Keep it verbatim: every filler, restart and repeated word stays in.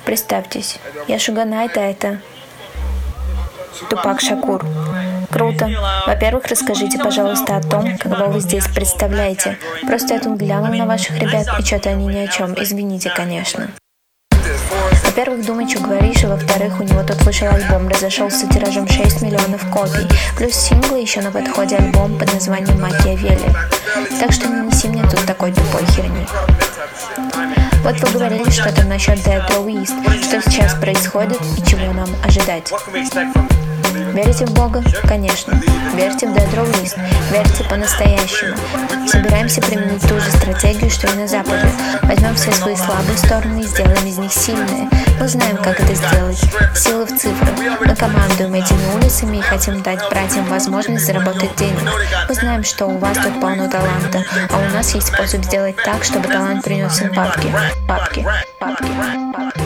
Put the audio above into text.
Представьтесь, я Шуганайт, а это Тупак Шакур. Круто. Во-первых, расскажите, пожалуйста, о том, кого вы здесь представляете. Просто я тут глянул на ваших ребят, и что-то они ни о чем. Извините, конечно. Во-первых, думай, что говоришь, и во-вторых, у него тут вышел альбом, разошелся тиражом шесть миллионов копий, плюс синглы еще на подходе альбом под названием «Макиавелли». Так что не неси мне тут такой тупой херни. Вот вы говорили что-то насчет Death Row East, что сейчас происходит и чего нам ожидать. Верите в Бога? Конечно. Верьте в Death Row East. Верьте по-настоящему. Собираемся применить ту же стратегию, что и на Западе. Возьмем все свои слабые стороны и сделаем из них сильные. Мы знаем, как это сделать. Сила в цифрах. Мы командуем этими улицами и хотим дать братьям возможность заработать денег. Мы знаем, что у вас тут полно таланта, а у нас есть способ сделать так, чтобы талант принес им бабки. Бабки. Бабки. Бабки.